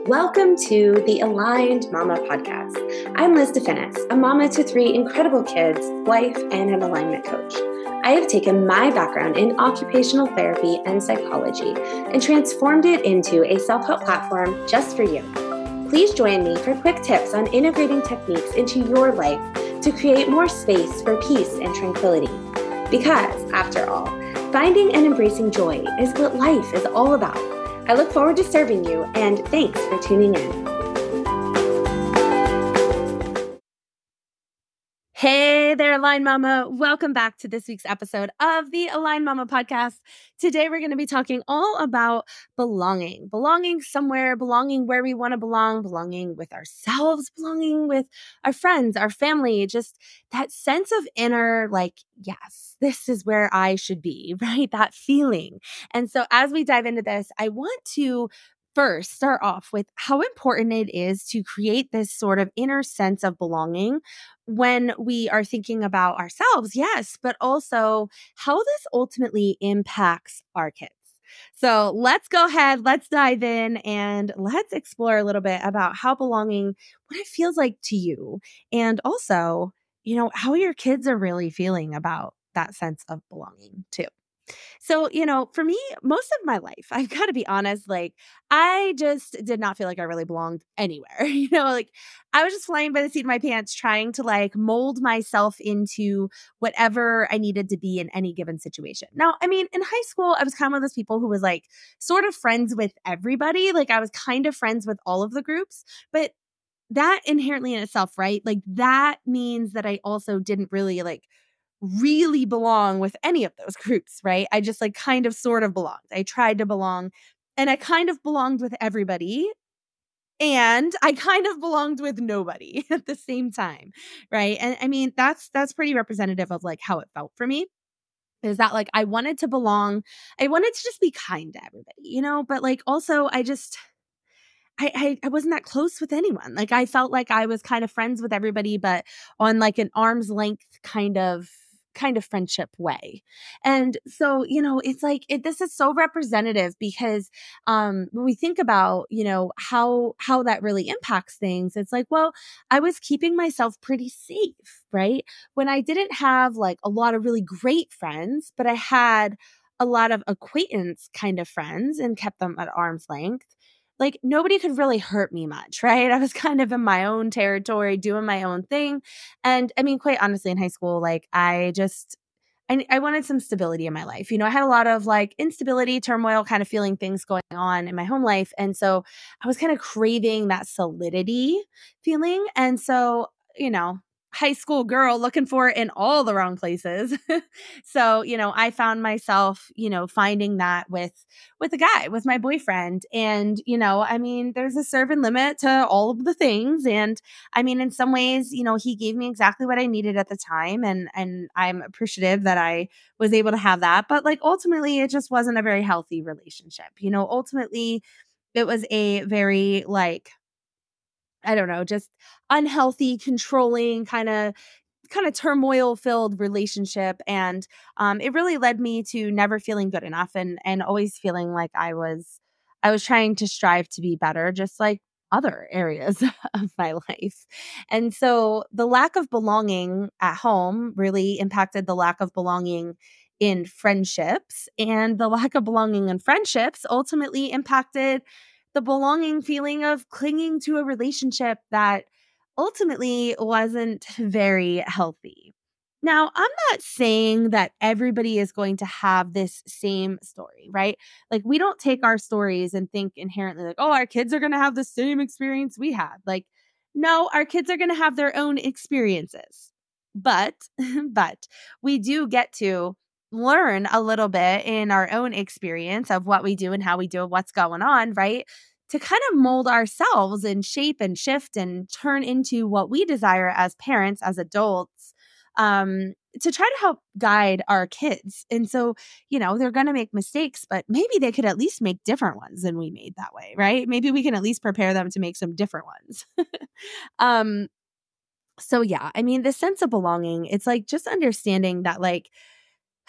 Welcome to the Aligned Mama podcast. I'm Liz DeFinis, a mama to 3 incredible kids, wife, and an alignment coach. I have taken my background in occupational therapy and psychology and transformed it into a self-help platform just for you. Please join me for quick tips on integrating techniques into your life to create more space for peace and tranquility. Because, after all, finding and embracing joy is what life is all about. I look forward to serving you, and thanks for tuning in. Hey there, Aligned Mama. Welcome back to this week's episode of the Aligned Mama podcast. Today, we're going to be talking all about belonging. Belonging somewhere, belonging where we want to belong, belonging with ourselves, belonging with our friends, our family, just that sense of inner, yes, this is where I should be, right? That feeling. And so as we dive into this, I want to first start off with how important it is to create this sort of inner sense of belonging when we are thinking about ourselves, yes, but also how this ultimately impacts our kids. So let's go ahead, let's dive in, and let's explore a little bit about how belonging, what it feels like to you, and also, how your kids are really feeling about that sense of belonging too. So, for me, most of my life, I've got to be honest, I just did not feel like I really belonged anywhere. I was just flying by the seat of my pants trying to mold myself into whatever I needed to be in any given situation. Now, I mean, in high school, I was kind of one of those people who was sort of friends with everybody. I was kind of friends with all of the groups, but that inherently in itself, right? That means that I also didn't really belong with any of those groups, right? I just kind of sort of belonged. I tried to belong and I kind of belonged with everybody and I kind of belonged with nobody at the same time, right? And I mean, that's pretty representative of how it felt for me. Is that I wanted to belong. I wanted to just be kind to everybody, but also I wasn't that close with anyone. I felt like I was kind of friends with everybody, but on an arm's length kind of friendship way. And so, this is so representative because when we think about, how that really impacts things, it's well, I was keeping myself pretty safe, right? When I didn't have a lot of really great friends, but I had a lot of acquaintance kind of friends and kept them at arm's length. Nobody could really hurt me much, right? I was kind of in my own territory, doing my own thing. And I mean, quite honestly, in high school, I wanted some stability in my life. I had a lot of instability, turmoil kind of feeling things going on in my home life. And so I was kind of craving that solidity feeling. And so, high school girl looking for it in all the wrong places. So, I found myself, finding that with a guy, with my boyfriend. And, I mean, there's a serve and limit to all of the things. And I mean, in some ways, he gave me exactly what I needed at the time. And I'm appreciative that I was able to have that. But ultimately, it just wasn't a very healthy relationship. Ultimately, it was a very I don't know, just unhealthy, controlling kind of turmoil filled relationship. And it really led me to never feeling good enough and always feeling like I was trying to strive to be better, just like other areas of my life. And so the lack of belonging at home really impacted the lack of belonging in friendships, and the lack of belonging in friendships ultimately impacted the belonging feeling of clinging to a relationship that ultimately wasn't very healthy. Now, I'm not saying that everybody is going to have this same story, right? We don't take our stories and think inherently oh, our kids are going to have the same experience we had. No, our kids are going to have their own experiences. But, but we do get to learn a little bit in our own experience of what we do and how we do what's going on, right? To kind of mold ourselves and shape and shift and turn into what we desire as parents, as adults, to try to help guide our kids. And so, they're going to make mistakes, but maybe they could at least make different ones than we made that way, right? Maybe we can at least prepare them to make some different ones. um, so yeah, I mean, the sense of belonging, it's just understanding that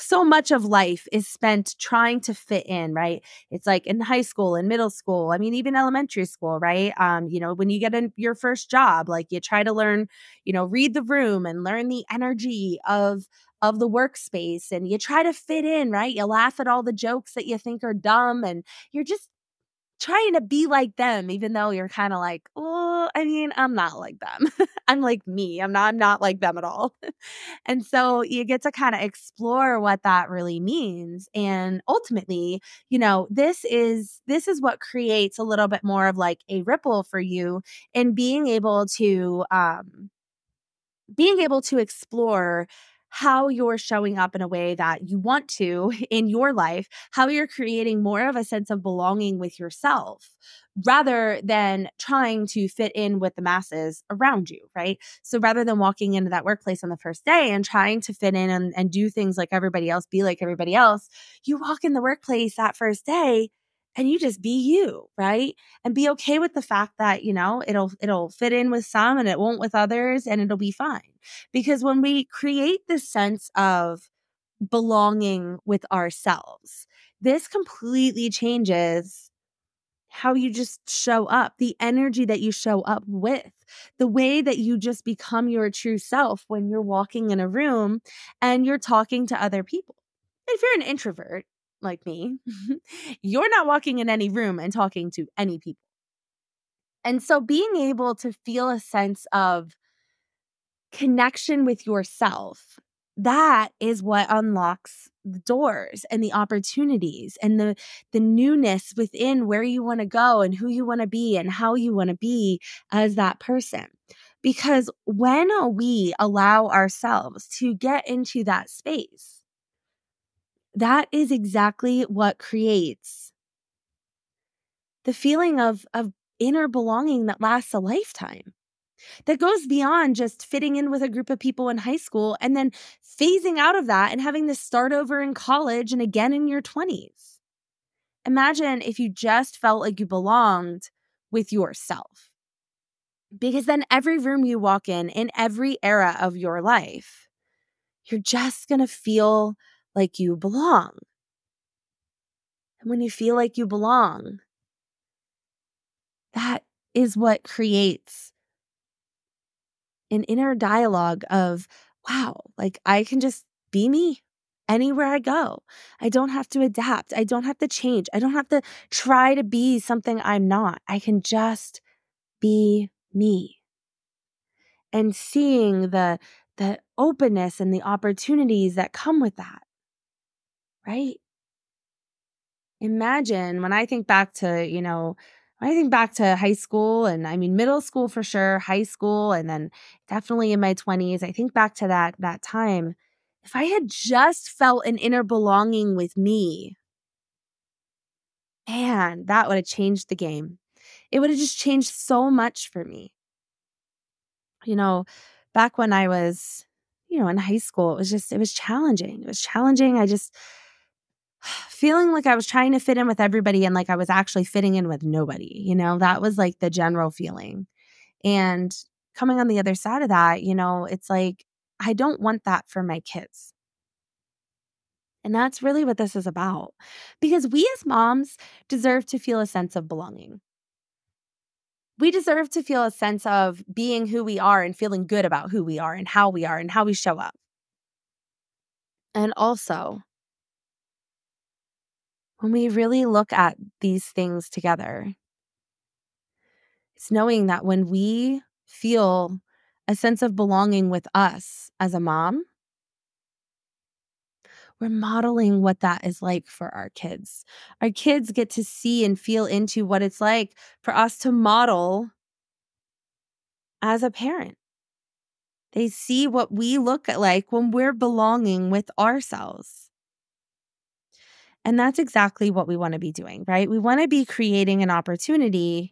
so much of life is spent trying to fit in, right? It's like in high school and middle school. I mean, even elementary school, right? When you get your first job, like you try to learn, read the room and learn the energy of the workspace, and you try to fit in, right? You laugh at all the jokes that you think are dumb, and you're just trying to be like them, even though you're kind of like, oh, I mean, I'm not like them. I'm like me. I'm not like them at all. And so you get to kind of explore what that really means. And ultimately, this is what creates a little bit more of like a ripple for you in being able to explore how you're showing up in a way that you want to in your life, how you're creating more of a sense of belonging with yourself rather than trying to fit in with the masses around you, right? So rather than walking into that workplace on the first day and trying to fit in and do things like everybody else, be like everybody else, you walk in the workplace that first day and you just be you, right? And be okay with the fact that, it'll fit in with some and it won't with others, and it'll be fine. Because when we create this sense of belonging with ourselves, this completely changes how you just show up, the energy that you show up with, the way that you just become your true self when you're walking in a room and you're talking to other people. If you're an introvert like me, you're not walking in any room and talking to any people. And so being able to feel a sense of connection with yourself, that is what unlocks the doors and the opportunities and the newness within where you want to go and who you want to be and how you want to be as that person. Because when we allow ourselves to get into that space, that is exactly what creates the feeling of inner belonging that lasts a lifetime, that goes beyond just fitting in with a group of people in high school and then phasing out of that and having to start over in college and again in your 20s. Imagine if you just felt like you belonged with yourself. Because then every room you walk in every era of your life, you're just going to feel like you belong. And when you feel like you belong, that is what creates an inner dialogue of, wow, like I can just be me anywhere I go. I don't have to adapt. I don't have to change. I don't have to try to be something I'm not. I can just be me. And seeing the openness and the opportunities that come with that, right? Imagine when I think back to, when I think back to high school, and I mean middle school for sure, high school, and then definitely in my 20s, I think back to that time. If I had just felt an inner belonging with me, man, that would have changed the game. It would have just changed so much for me. You know, back when I was, in high school, it was challenging. It was challenging. I just feeling like I was trying to fit in with everybody and like I was actually fitting in with nobody. That was like the general feeling. And coming on the other side of that, it's like, I don't want that for my kids. And that's really what this is about. Because we as moms deserve to feel a sense of belonging. We deserve to feel a sense of being who we are and feeling good about who we are and how we show up. And also, when we really look at these things together, it's knowing that when we feel a sense of belonging with us as a mom, we're modeling what that is like for our kids. Our kids get to see and feel into what it's like for us to model as a parent. They see what we look like when we're belonging with ourselves. And that's exactly what we want to be doing, right? We want to be creating an opportunity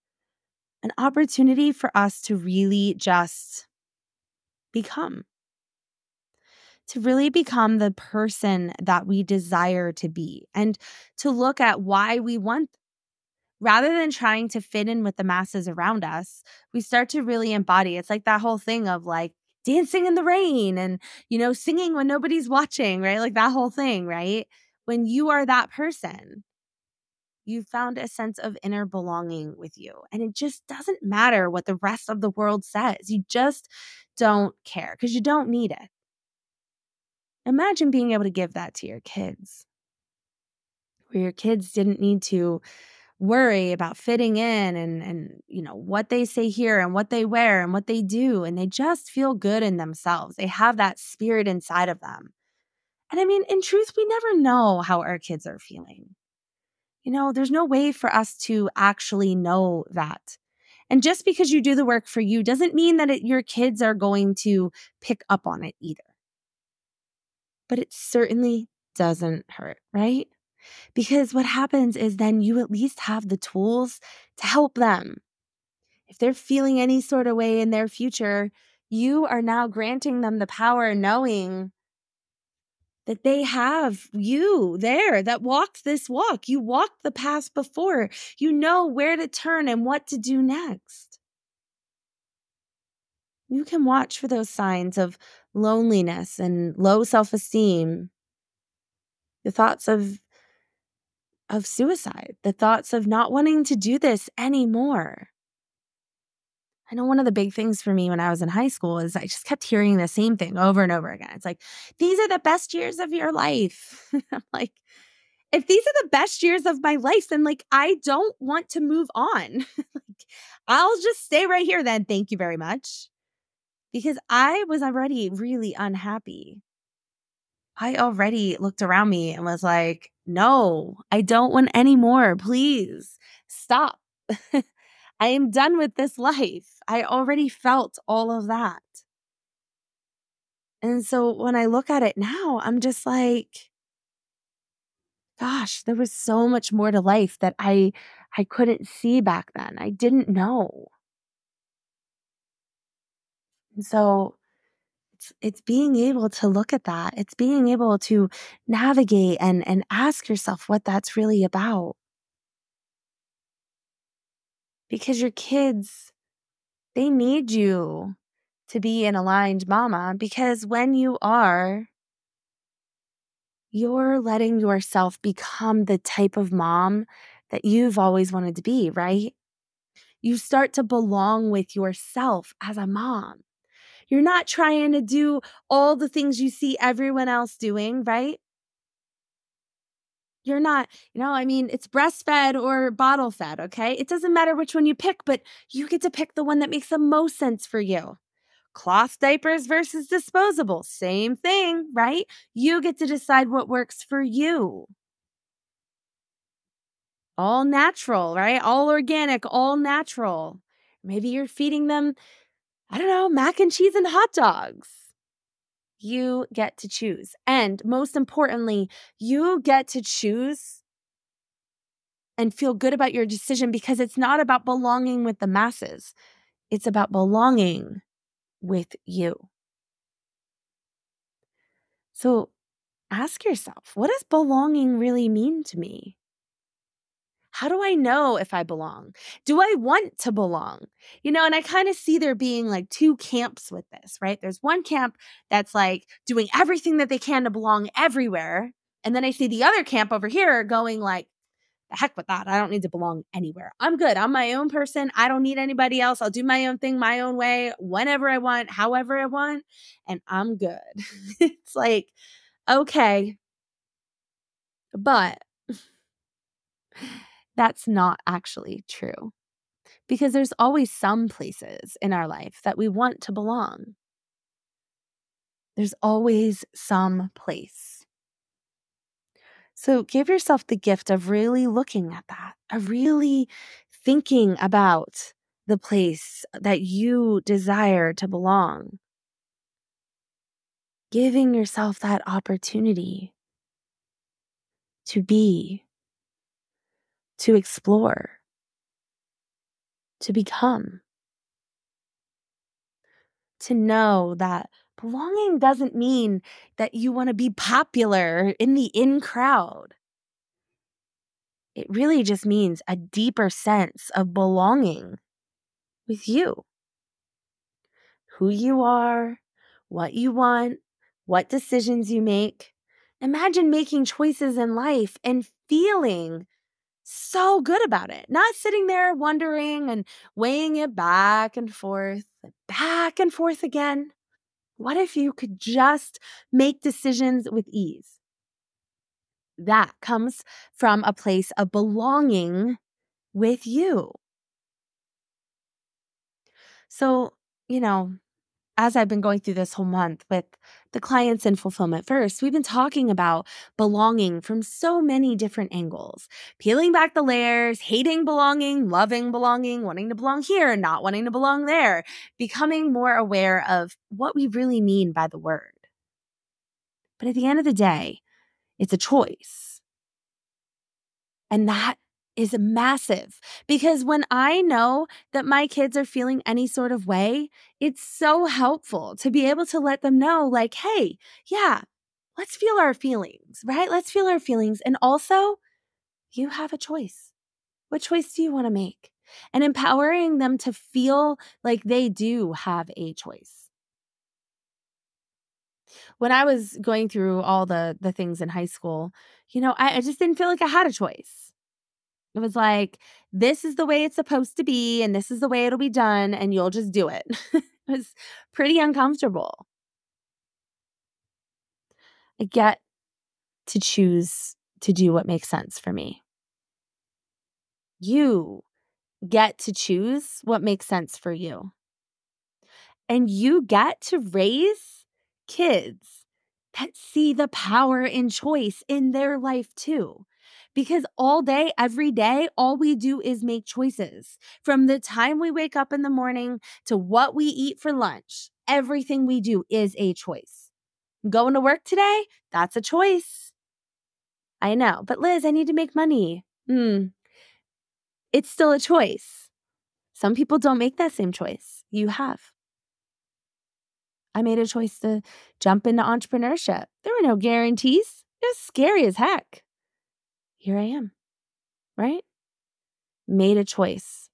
for us to really just become. To really become the person that we desire to be, and to look at why we want. Rather than trying to fit in with the masses around us, we start to really embody. It's like that whole thing of like dancing in the rain and, singing when nobody's watching, right? Like that whole thing, right? When you are that person, you found a sense of inner belonging with you. And it just doesn't matter what the rest of the world says. You just don't care because you don't need it. Imagine being able to give that to your kids, where your kids didn't need to worry about fitting in and what they say here and what they wear and what they do, and they just feel good in themselves. They have that spirit inside of them. And I mean, in truth, we never know how our kids are feeling. There's no way for us to actually know that. And just because you do the work for you doesn't mean that your kids are going to pick up on it either. But it certainly doesn't hurt, right? Because what happens is then you at least have the tools to help them. If they're feeling any sort of way in their future, you are now granting them the power, knowing that they have you there that walked this walk. You walked the path before. You know where to turn and what to do next. You can watch for those signs of loneliness and low self-esteem, the thoughts of suicide, the thoughts of not wanting to do this anymore. I know one of the big things for me when I was in high school is I just kept hearing the same thing over and over again. It's like, these are the best years of your life. I'm like, if these are the best years of my life, then I don't want to move on. I'll just stay right here then. Thank you very much. Because I was already really unhappy. I already looked around me and was like, no, I don't want any more. Please stop. I am done with this life. I already felt all of that. And so when I look at it now, I'm just like, gosh, there was so much more to life that I couldn't see back then. I didn't know. And so it's being able to look at that. It's being able to navigate and ask yourself what that's really about. Because your kids, they need you to be an aligned mama, because when you are, you're letting yourself become the type of mom that you've always wanted to be, right? You start to belong with yourself as a mom. You're not trying to do all the things you see everyone else doing, right? You're not, it's breastfed or bottle fed, okay? It doesn't matter which one you pick, but you get to pick the one that makes the most sense for you. Cloth diapers versus disposable, same thing, right? You get to decide what works for you. All natural, right? All organic, all natural. Maybe you're feeding them, I don't know, mac and cheese and hot dogs. You get to choose. And most importantly, you get to choose and feel good about your decision, because it's not about belonging with the masses. It's about belonging with you. So ask yourself, what does belonging really mean to me? How do I know if I belong? Do I want to belong? And I kind of see there being two camps with this, right? There's one camp that's doing everything that they can to belong everywhere. And then I see the other camp over here going the heck with that. I don't need to belong anywhere. I'm good. I'm my own person. I don't need anybody else. I'll do my own thing, my own way, whenever I want, however I want, and I'm good. It's okay. But that's not actually true, because there's always some places in our life that we want to belong. There's always some place. So give yourself the gift of really looking at that, of really thinking about the place that you desire to belong. Giving yourself that opportunity to be, to explore, to become. To know that belonging doesn't mean that you want to be popular in the in crowd. It really just means a deeper sense of belonging with you, who you are, what you want, what decisions you make. Imagine making choices in life and feeling so good about it, not sitting there wondering and weighing it back and forth again. What if you could just make decisions with ease? That comes from a place of belonging with you. So, you know, as I've been going through this whole month with the clients in Fulfillment First, we've been talking about belonging from so many different angles, peeling back the layers, hating belonging, loving belonging, wanting to belong here, not wanting to belong there, becoming more aware of what we really mean by the word. But at the end of the day, it's a choice. And that is massive because when I know that my kids are feeling any sort of way, it's so helpful to be able to let them know, like, hey, yeah, let's feel our feelings, right? Let's feel our feelings. And also, you have a choice. What choice do you want to make? And empowering them to feel like they do have a choice. When I was going through all the things in high school, I just didn't feel like I had a choice. It was like, this is the way it's supposed to be, and this is the way it'll be done, and you'll just do it. It was pretty uncomfortable. I get to choose to do what makes sense for me. You get to choose what makes sense for you. And you get to raise kids that see the power in choice in their life too. Because all day, every day, all we do is make choices. From the time we wake up in the morning to what we eat for lunch, everything we do is a choice. Going to work today? That's a choice. I know, but Liz, I need to make money. It's still a choice. Some people don't make that same choice. You have. I made a choice to jump into entrepreneurship. There were no guarantees. It was scary as heck. Here I am, right? Made a choice.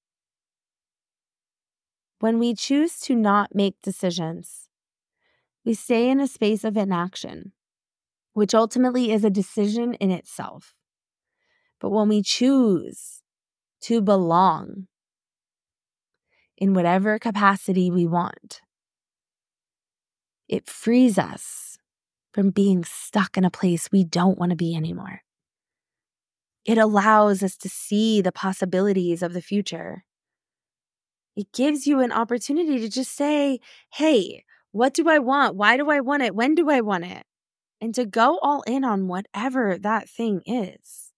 When we choose to not make decisions, we stay in a space of inaction, which ultimately is a decision in itself. But when we choose to belong in whatever capacity we want, it frees us from being stuck in a place we don't want to be anymore. It allows us to see the possibilities of the future. It gives you an opportunity to just say, hey, what do I want? Why do I want it? When do I want it? And to go all in on whatever that thing is.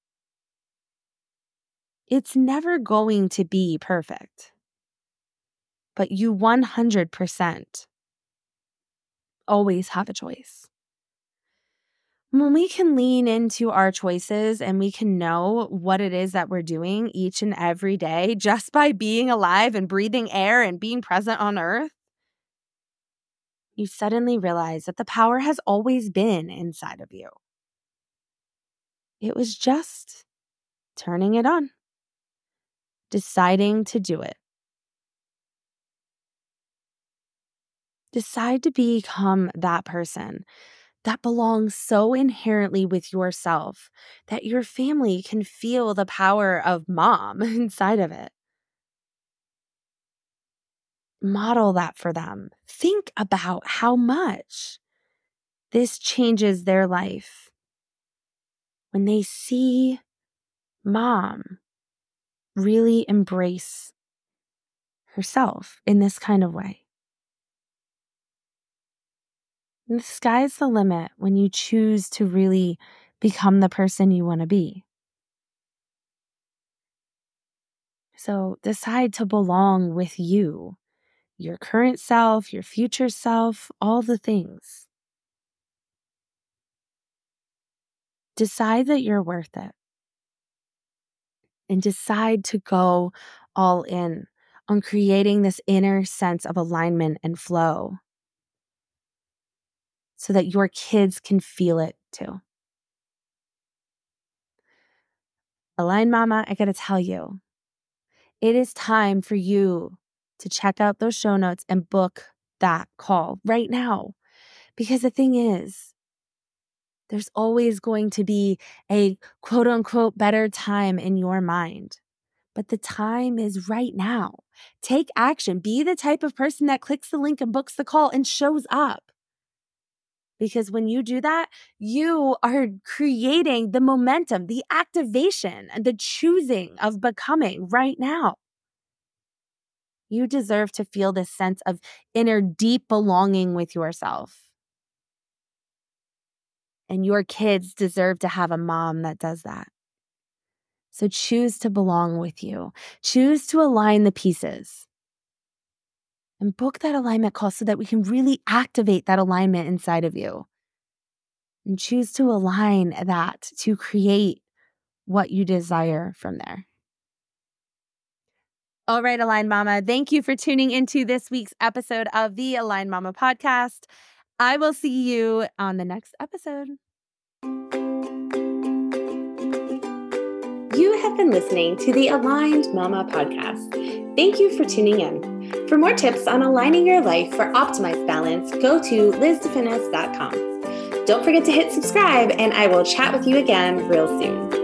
It's never going to be perfect, but you 100% always have a choice. When we can lean into our choices and we can know what it is that we're doing each and every day just by being alive and breathing air and being present on earth, you suddenly realize that the power has always been inside of you. It was just turning it on, deciding to do it. Decide to become that person that belongs so inherently with yourself that your family can feel the power of mom inside of it. Model that for them. Think about how much this changes their life when they see mom really embrace herself in this kind of way. And the sky's the limit when you choose to really become the person you want to be. So decide to belong with you, your current self, your future self, all the things. Decide that you're worth it. And decide to go all in on creating this inner sense of alignment and flow so that your kids can feel it too. Align Mama, I gotta tell you, it is time for you to check out those show notes and book that call right now. Because the thing is, there's always going to be a quote unquote better time in your mind. But the time is right now. Take action. Be the type of person that clicks the link and books the call and shows up. Because when you do that, you are creating the momentum, the activation, and the choosing of becoming right now. You deserve to feel this sense of inner deep belonging with yourself. And your kids deserve to have a mom that does that. So choose to belong with you. Choose to align the pieces. And book that alignment call so that we can really activate that alignment inside of you. And choose to align that to create what you desire from there. All right, Align Mama, thank you for tuning into this week's episode of the Align Mama podcast. I will see you on the next episode. You have been listening to the Aligned Mama podcast. Thank you for tuning in. For more tips on aligning your life for optimized balance, go to LizDefinis.com. Don't forget to hit subscribe, and I will chat with you again real soon.